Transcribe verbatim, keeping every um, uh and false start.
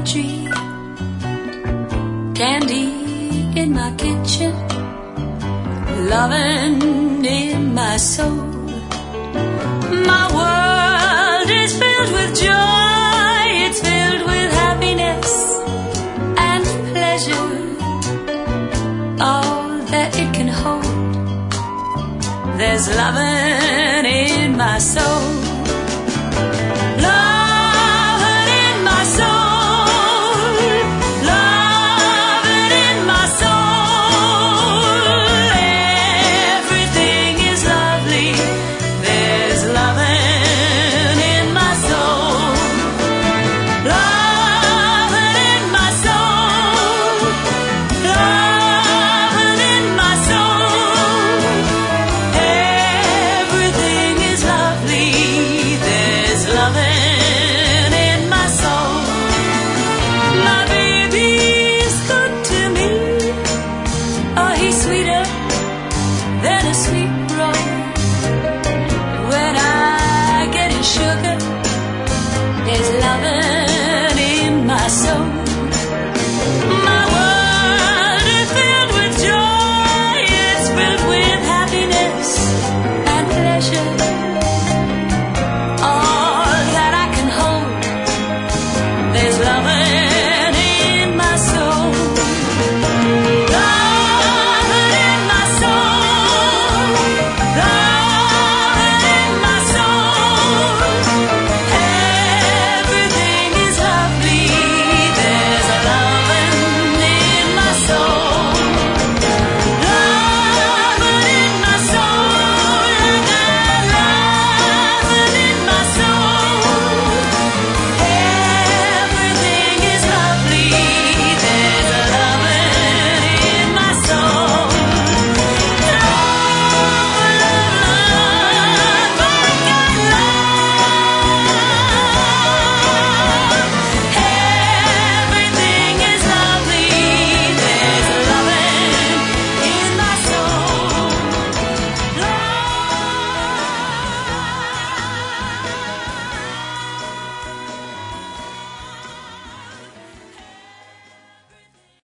tree, candy in my kitchen, loving in my soul. My world is filled with joy, it's filled with happiness and pleasure, all that it can hold. There's loving in my soul.